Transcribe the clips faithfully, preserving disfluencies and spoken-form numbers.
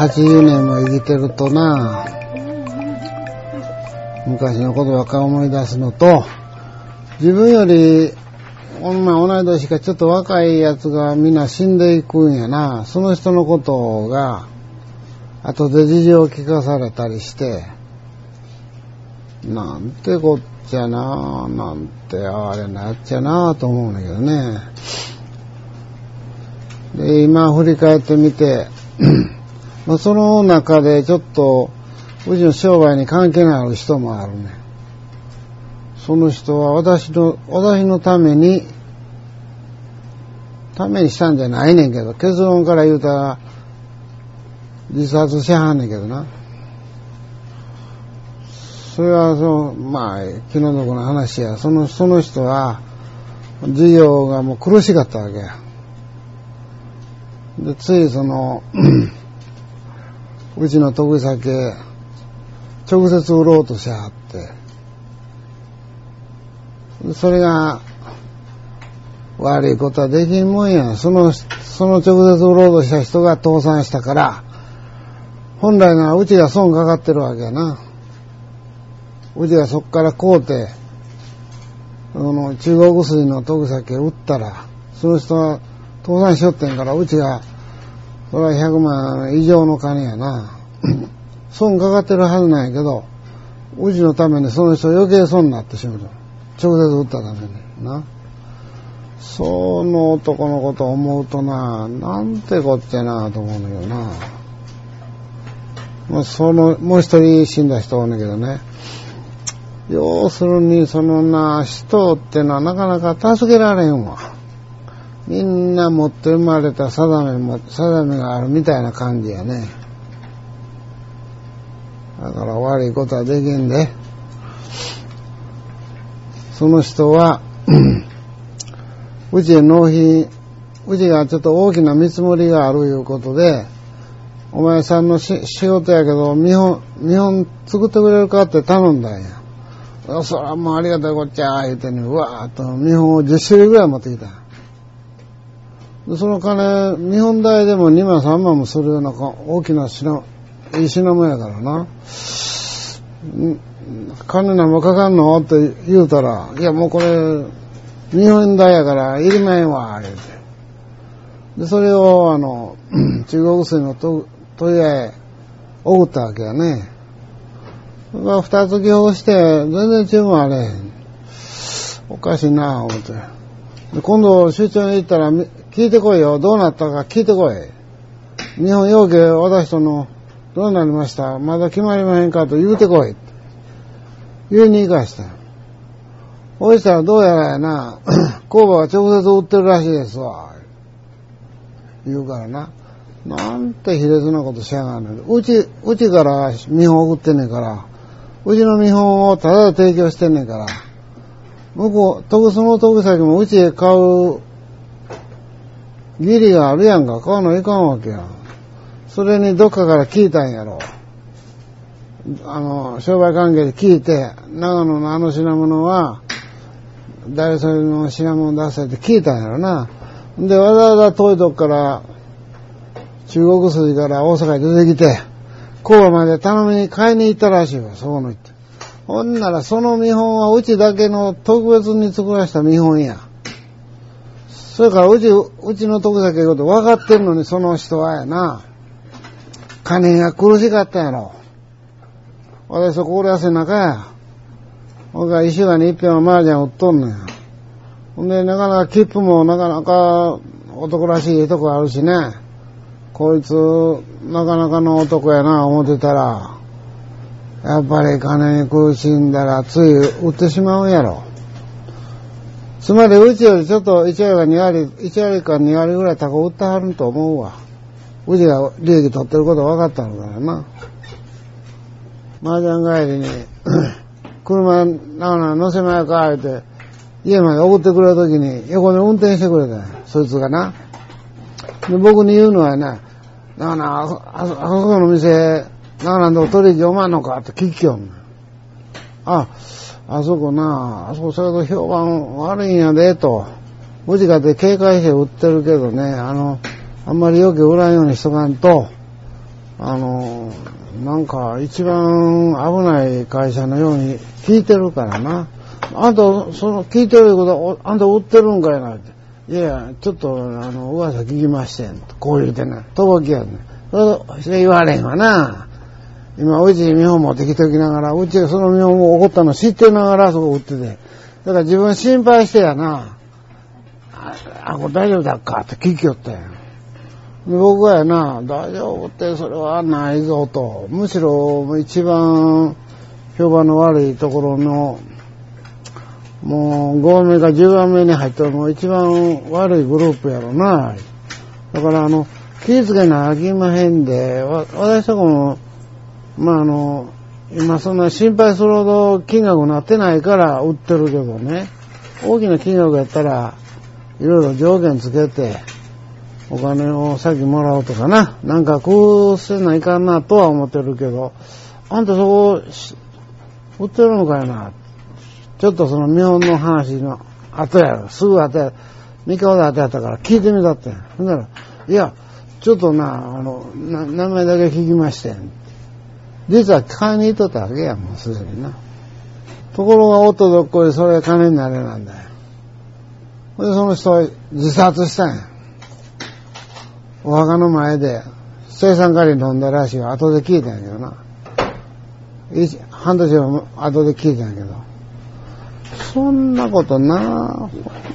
はちじゅうねんも生きてるとな、昔のことばっか思い出すのと、自分よりまあ同い年かちょっと若いやつがみんな死んでいくんやな。その人のことが後で事情を聞かされたりして、なんてこっちゃな、なんてあれなっちゃなと思うんだけどね。で今振り返ってみてまあその中でちょっとうちの商売に関係のある人もあるね。その人は私の私のためにためにしたんじゃないねんけど、結論から言うたら自殺しはんねんけどな。それはそのまあ気の毒な話や。そのその人は事業がもう苦しかったわけや。でついそのうちの得意先直接売ろうとしはって、それが悪いことはできんもんや。そのその直接売ろうとした人が倒産したから、本来ならうちが損かかってるわけやな。うちがそっから買うて、その中国薬の得意先売ったら、その人は倒産しよってんから、うちがそれはひゃくまん以上の金やな。損かかってるはずなんやけど、うちのためにその人余計損になってしまう。直接売ったためにな。その男のことを思うとな、なんてこっちゃなと思うんだけどな。まあ、そのもう一人死んだ人おんだけどね。要するにそのな、人ってのはなかなか助けられんわ。みんな持って生まれた定めも定めがあるみたいな感じやね。だから悪いことはできんで。その人はうちへ納品、うちがちょっと大きな見積もりがあるいうことで、お前さんのし仕事やけど見本見本作ってくれるかって頼んだんや。そらもうありがたいこっちゃ言うてね、うわーっと見本をじゅっしゅるいぐらい持ってきた。でその金見本代でもにまんさんまんもするような大きな品いい品物やからな。金なんもかかんのって言うたら、いやもうこれ見本代やからいりまへんわ言うて。でそれをあの中国製の問屋へ送ったわけやね。まあ二つ寄付して全然注文あれへん。おかしいな思って。で今度出張に行ったら聞いてこいよ、どうなったか聞いてこい。日本要件私とのどうなりました、まだ決まりまへんかと言うてこいって言いに行かした。ほいしたらどうやらやな、工場が直接売ってるらしいですわ言うからな。なんて卑劣なことしやがんねん。うちうちから見本送ってんねんから、うちの見本をただで提供してんねんから、向こう特その特先もうちへ買う義理があるやんか。買うのいかんわけやん。それにどっかから聞いたんやろ。あの商売関係で聞いて、長野のあの品物は誰それの品物出せって聞いたんやろな。でわざわざ遠いとこから中国筋から大阪に出てきて神戸まで頼みに買いに行ったらしいわ。そこの行って、ほんならその見本はうちだけの特別に作らせた見本や。それからうちうちの得先いうこと分かってんのに、その人はやな、金が苦しかったやろ。私そこ俺汗中や。僕は一週間に一遍は麻雀売っとんのや。ほんでなかなか切符もなかなか男らしいとこあるしね。こいつなかなかの男やな思ってたら、やっぱり金に苦しんだらつい売ってしまうんやろ。つまりうちよりちょっといち割かに割、いち割かに割ぐらい高売ってはると思うわ。うちが利益取ってること分かったのからな。麻雀帰りに車なな乗せまやか言うて家まで送ってくれるときに横で運転してくれたよ、そいつがな。で僕に言うのはな、ななあそあそこの店ななんで取引おまんのかって聞きよんねん。ああそこな、あそこそれと評判悪いんやでと。うちかって警戒して売ってるけどね、あのあんまりよく売らんようにしとかんとあの、なんか一番危ない会社のように聞いてるからな。あんた、その聞いてることは、あんた売ってるんかいなって。いやいや、ちょっと、あの、噂聞きましてん。こう言うてな。とぼきやね。それ言われへんわな。今、うちに見本持ってきておきながら、うちがその見本を起こったの知ってながらそこ売ってて。だから自分心配してやな。あ、あこれ大丈夫だっかって聞きよったんや。僕はやな、大丈夫ってそれはないぞと。むしろ一番評判の悪いところの、もうごばんめかじゅうばんめに入ったらもう一番悪いグループやろな。だからあの、気ぃつけなあきまへんで、わ私とこも、まああの、今そんな心配するほど金額になってないから売ってるけどね。大きな金額やったら、いろいろ条件つけて、お金を先もらおうとかな。なんかこうせないかんなとは思ってるけど、あんたそこ、売ってるのかいな。ちょっとその見本の話の後やろ。すぐ後や。三日ほど後やったから聞いてみたってん。ほんなら、いや、ちょっとな、あの、な名前だけ聞きましてん。実は買いに行っとったわけや、もうすでにな。ところがおっとどっこいそれ金になれなんだよ。ほんでその人は自殺したんや。お墓の前で青酸カリ飲んだらしいよ。後で聞いたんやけどな。一半年も後で聞いたんやけど。そんなことな、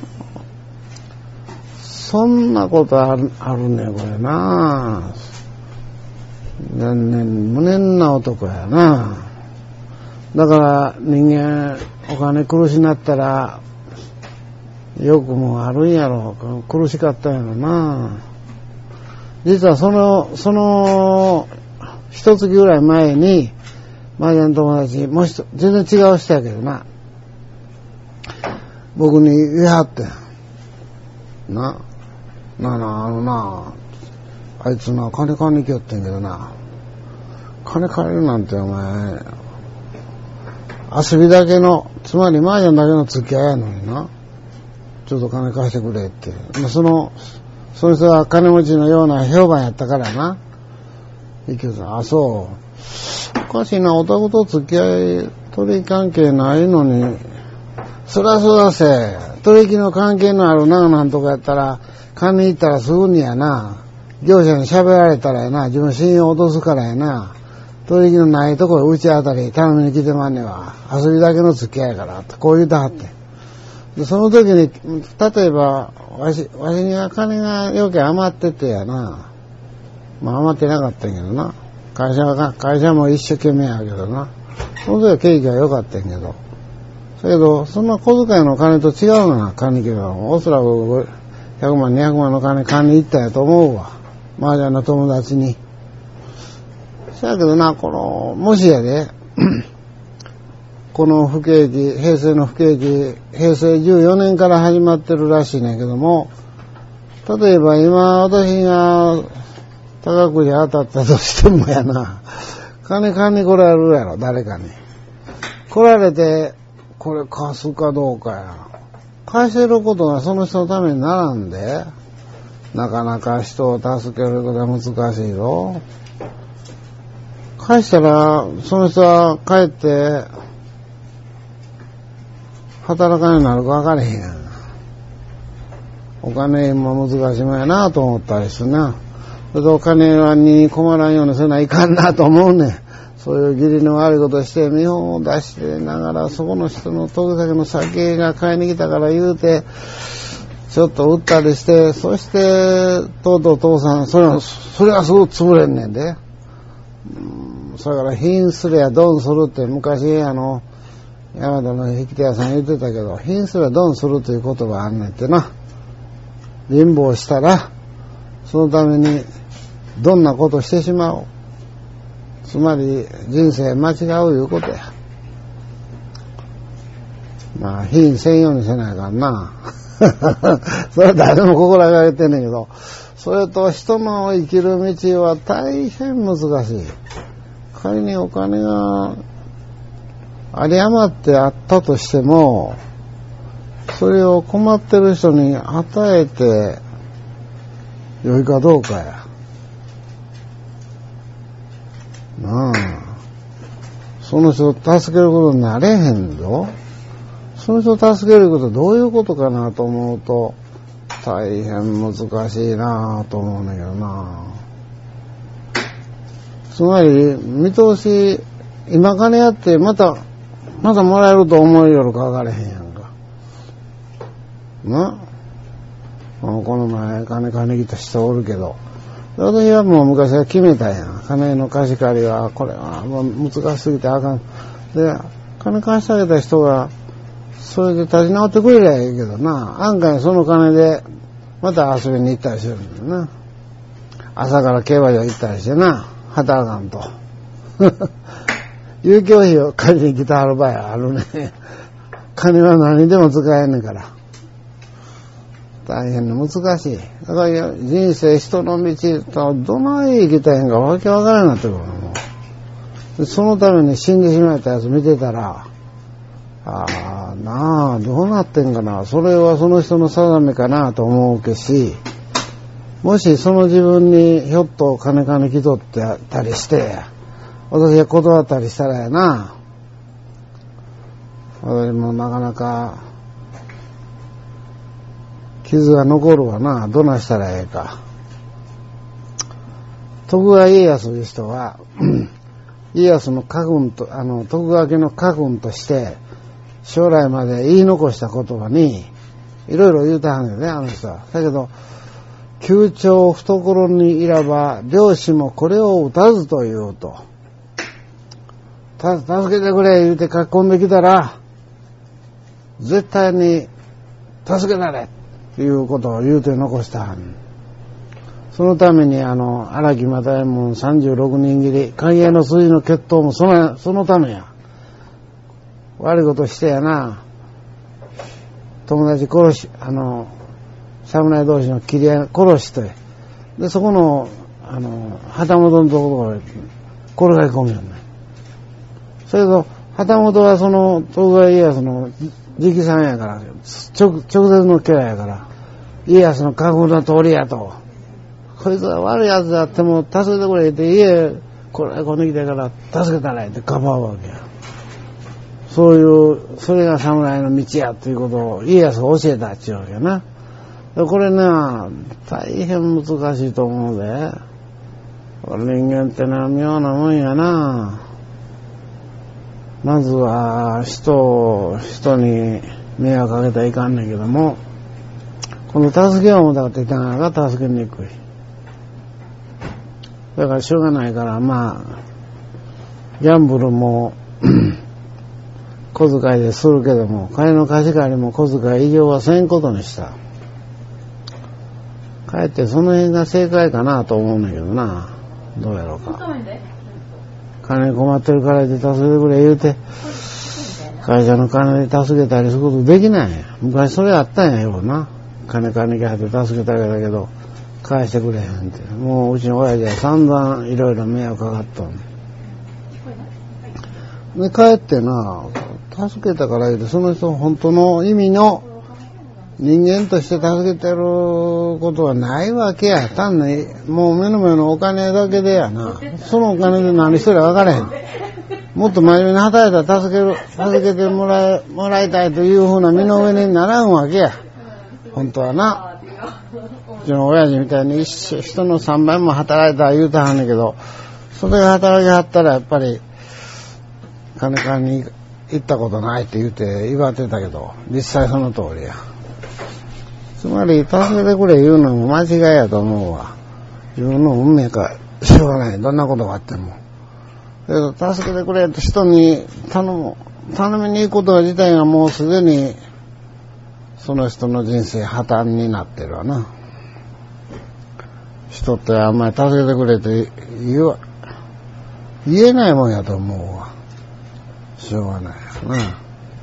そんなことある、あるね、これな。残念、無念な男やな。だから人間、お金苦しなったら、よくもあるんやろ。苦しかったんやろな。実はその、その、一月ぐらい前に、麻雀の友達、もう一、全然違う人やけどな。僕に言いはってん。な。なあなあ、あのな、あいつな、金借りに来よってんけどな。金借りるなんてお前、遊びだけの、つまり麻雀だけの付き合いやのにな。ちょっと金貸してくれって。その、その人は金持ちのような評判やったからな。いけど、あ、そう。おかしいな、お宅と付き合い、取引関係ないのに、そらそうだせ。取引の関係のあるな、なんとかやったら、金に行ったらすぐにやな。業者に喋られたらやな、自分信用落とすからやな。取引のないところうちあたり頼みに来てまんねわ。遊びだけの付き合いから、こう言うたはって。でその時に、例えば、わし、わしには金が余計余っててやな。まあ余ってなかったんやけどな。会社は、会社も一生懸命やけどな。その時は景気は良かったんやけど。だけど、そんな小遣いの金と違うな、金には。おそらくひゃくまん、にひゃくまんの金金に行ったんやと思うわ。麻雀の友達に。そやけどな、この、もしやで、この不景気、平成の不景気、平成じゅうよねんから始まってるらしいねんけども、例えば今私が高くじ当たったとしてもやな、金借りに来られるやろ、誰かに。来られて、これ貸すかどうかや。返せることがその人のためにならんで、なかなか人を助けることは難しいぞ。返したら、その人は帰って、働かんようになるか分からへんやん。お金も難しいもんやなと思ったりするな。それとお金に困らんようにせないかんなと思うねん。そういう義理の悪いことして見本を出してながら、そこの人の得先の酒が買いに来たから言うて、ちょっと売ったりして、そして、とうとう父さん、それは、それはすぐ潰れんねんで。うん、それから品すりゃドンするって昔、あの、山田の引き手屋さん言ってたけど、品すりゃドンするという言葉あんねんってな。貧乏したら、そのために、どんなことしてしまおう。つまり、人生間違ういうことや。まあ、品せんようにせないかんな。それは誰も心がけてんねんけど、それと人の生きる道は大変難しい。仮にお金が有り余ってあったとしても、それを困ってる人に与えて良いかどうかや。 なあ。その人を助けることになれへんぞ。その人を助けることはどういうことかなと思うと、大変難しいなと思うんだけどな。つまり、見通し、今金やってまた、またもらえると思いよるか分からへんやんか。な？この前金借りた人おるけど、私はもう昔は決めたやん。金の貸し借りは、これはもう難しすぎてあかん。で、金貸してあげた人が、それで立ち直ってくれりゃいいけどな。案外その金で、また遊びに行ったりするんだよな。朝から競馬場行ったりしてな。働かんと。遊興費を借りに来てはる場合はあるね。金は何にでも使えんねんから。大変に難しい。だから人生人の道とどない生きたいんかわけわからんなってくるのもう。そのために死んでしまったやつ見てたら、ああ、なあ、どうなってんかな。それはその人の定めかなと思うけし、もしその自分にひょっと金金気取ってたりして、私が断ったりしたらやな。私もなかなか、傷が残るわな。どないしたらええか。徳川家康という人は、家康の家訓と、あの、徳川家の家訓として、将来まで言い残した言葉に、いろいろ言うたはんねんね、あの人は。だけど、窮鳥懐にいらば、漁師もこれを打たずと言うと。た、助けてくれ言うて書き込んできたら、絶対に、助けたれということを言うて残したはん。そのために、あの、荒木又右衛門さんじゅうろくにん切り、寛永の筋の決闘もその、そのためや。悪いことしてやな、友達殺し、あの、侍同士の切り合い殺して、で、そこの、あの、旗本のところへ転がり込むよね。それと、旗本はその、徳川家康の直参やから、直、直接のキャラやから、家康の家訓の通りやと。こいつは悪い奴であっても、助けてくれって、家、これ、こんできたから、助けたらえってかばうわけや。そういう、それが侍の道やということを家康が教えたっちゅうわけやな。これな、大変難しいと思うで。人間ってのは妙なもんやな。まずは人を、人に迷惑かけたらいかんねんけども、この助けを思ったって言ったらが助けにくい。だからしょうがないから、まあ、ギャンブルも、小遣いでするけども、金の貸し借りも小遣い以上はせんことにした。かえってその辺が正解かなと思うんだけどな。どうやろうか。金困ってるからで助けてくれ言うて、会社の金で助けたりすることできないんや。昔それあったんやよな。金金に入って助けてあげたけど、返してくれへんって。もううちの親父は散々いろいろ迷惑かかったんで。で、帰ってな、助けたから言うて、その人本当の意味の人間として助けてることはないわけや。単に、もう目の前のお金だけでやな。そのお金で何してるか分からへん。もっと真面目に働いたら助ける、助けてもらえ、もらいたいというふうな身の上にならんわけや。本当はな。うちの親父みたいに一人のさんばいも働いたら言うたはんねんけど、それが働きはったらやっぱり、金借りに行ったことないって言うて祝ってたけど、実際その通りや。つまり、助けてくれ言うのも間違いやと思うわ。自分の運命か、しょうがない。どんなことがあっても。だけど、助けてくれと人に頼む。頼みに行くこと自体がもうすでに、その人の人生破綻になってるわな。人ってあんまり助けてくれって言う、言えないもんやと思うわ。しょうがないよな。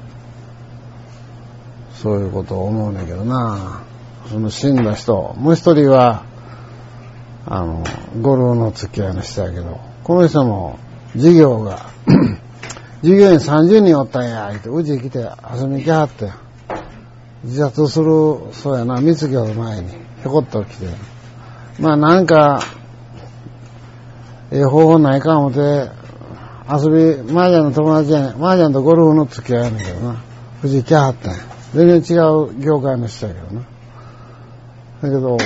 そういうことを思うんだけどな。その死んだ人、もう一人は、あの、ゴルフの付き合いの人やけど、この人も授業が、従業員さんじゅうにんおったんや、って、うち来て遊びに来はって、自殺する、そうやな、三月の前に、ひょこっと来て、まあなんか、 ええ方法ないか思って、遊び、麻雀の友達やねん。麻雀とゴルフの付き合いやねんけどな。藤井来はったんや。全然違う業界の人やけどな。だけど、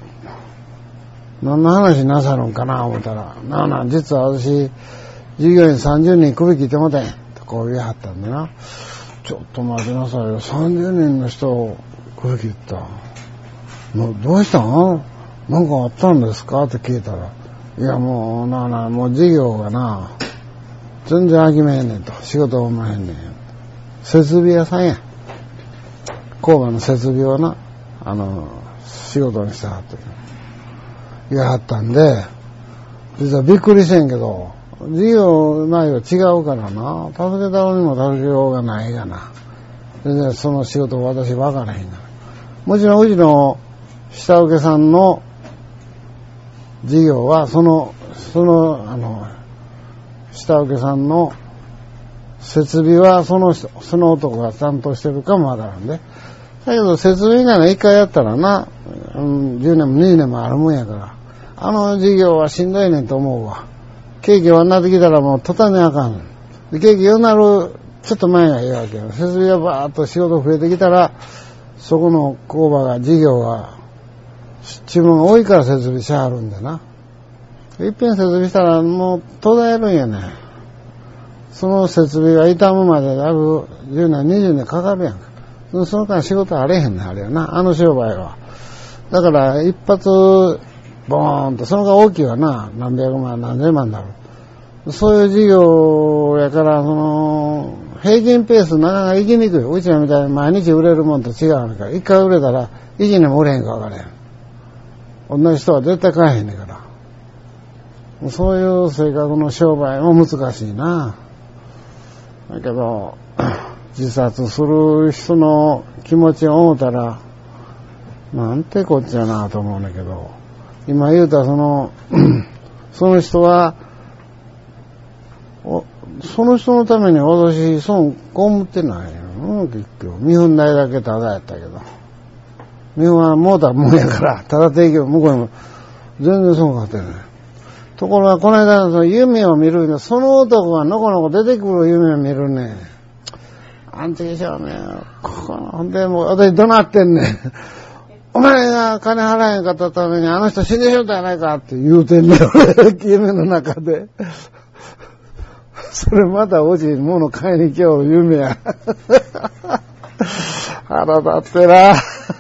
何の話なさるんかな思ったら、なあなあ、実は私、従業員さんじゅうにん首切ってもたんや。とこう言いはったんでな。ちょっと待ちなさいよ。さんじゅうにんの人を首切った。もうどうしたん？なんかあったんですかって聞いたら、いやもう、なあなあ、もう事業がな、全然飽きめへんねんと。仕事おまへんねん。設備屋さんや。工場の設備をな、あの、仕事にしてはって言いはったんで、実はびっくりしてんけど、事業内容違うからな、助けたのにも助けようがないがな。全然その仕事私分からへんがな。もちろんうちの下請けさんの事業は、その、その、あの、下請けさんの設備はその人、その男が担当してるかもわからんで。だけど設備以外の一回やったらな、うん、じゅうねんもにじゅうねんもあるもんやから、あの事業はしんどいねんと思うわ。景気はなってきたらもう途端にあかん。で景気よなるちょっと前がいいわけよ。設備がバーッと仕事増えてきたら、そこの工場が、事業が、注文が多いから設備しはるんだな。いっぺん設備したらもう途絶えるんやねん。その設備が傷むまでだいぶじゅうねん、にじゅうねんかかるやんか。その間仕事あれへんねん、あれやな。あの商売は。だから一発、ボーンと、そのが大きいわな。何百万、何千万だろう。そういう事業やから、その、平均ペースなかなか行きにくい。うちらみたいに毎日売れるもんと違うのから。一回売れたら、一年も売れへんか分からへん。同じ人は絶対買えへんねんから。そういう性格の商売も難しいな。だけど、自殺する人の気持ちを思ったら、なんてこっちゃなと思うんだけど、今言うたその、その人は、その人のために私、損被ってないよ。結局。見本代だけただやったけど。見本はもうたもんやから、ただ提供、向こうにも全然損かってない。ところが、この間、その夢を見るの、その男がのこのこ出てくる夢を見るね。あん時しょうね。ここの、ほんで、もう、私怒鳴ってんねん。お前が金払えんかったために、あの人死んでしょうたやないかって言うてんねん、俺、夢の中で。それまたおじい物買いに来よる夢や。腹立ってな。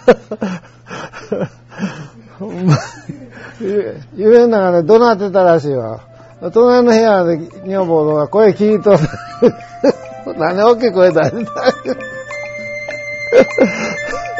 ほんま夢の中で怒鳴ってたらしいわ。隣の部屋で女房が声聞いとる。何大きい声出した